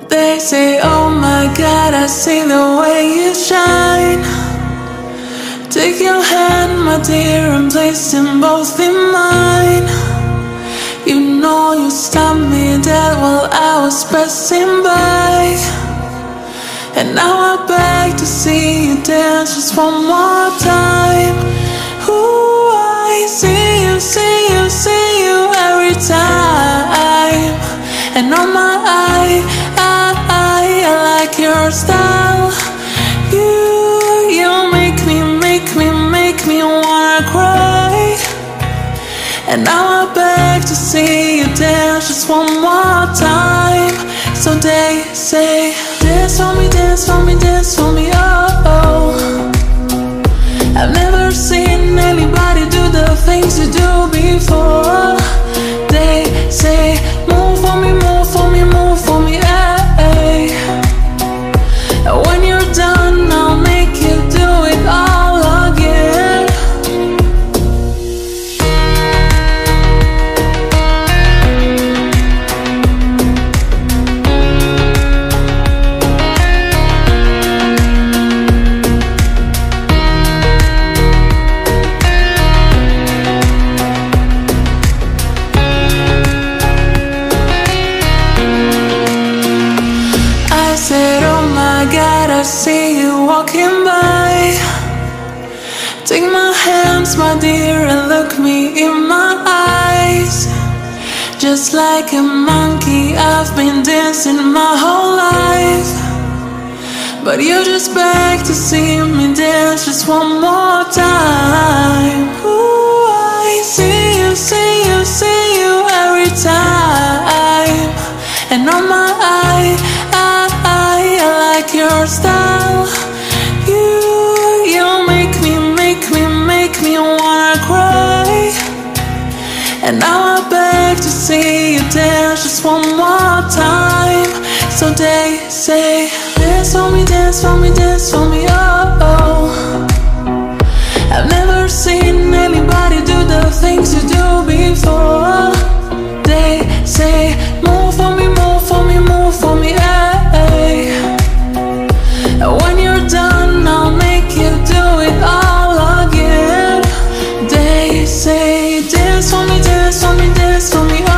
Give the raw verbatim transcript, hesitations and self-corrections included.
They say, oh my God, I see the way you shine. Take your hand, my dear, and place them both in mine. You know you stopped me dead while I was passing by. And now I beg to see you dance just one more time. Ooh, I see you, see you, see you every time. And on my eye, I, I, I like your style. You, you make me, make me, make me wanna cry. And now I beg to see you dance just one more time. So they say, dance for me, dance for me, dance for me, oh, oh. I've never seen anybody do the things you do before. They say, move for me, move for me, move for me, hey, hey. When you're done, I'll make you do it all again. I see you walking by. Take my hands, my dear, and look me in my eyes. Just like a monkey, I've been dancing my whole life. But you just beg to see me dance just one more time. Ooh, I see you, see you, see you every time. And on my eye, I, I, I like your style. You, you make me, make me, make me wanna cry. And now I beg to see you dance just one more time. So they say, dance for me, dance for me, dance for me, oh, oh. I've never seen anybody do the things you do before. They say, move for me, move for me, move for me, hey, hey. When you're done, I'll make you do it all again. They say, dance for me, dance for me, dance for me, oh.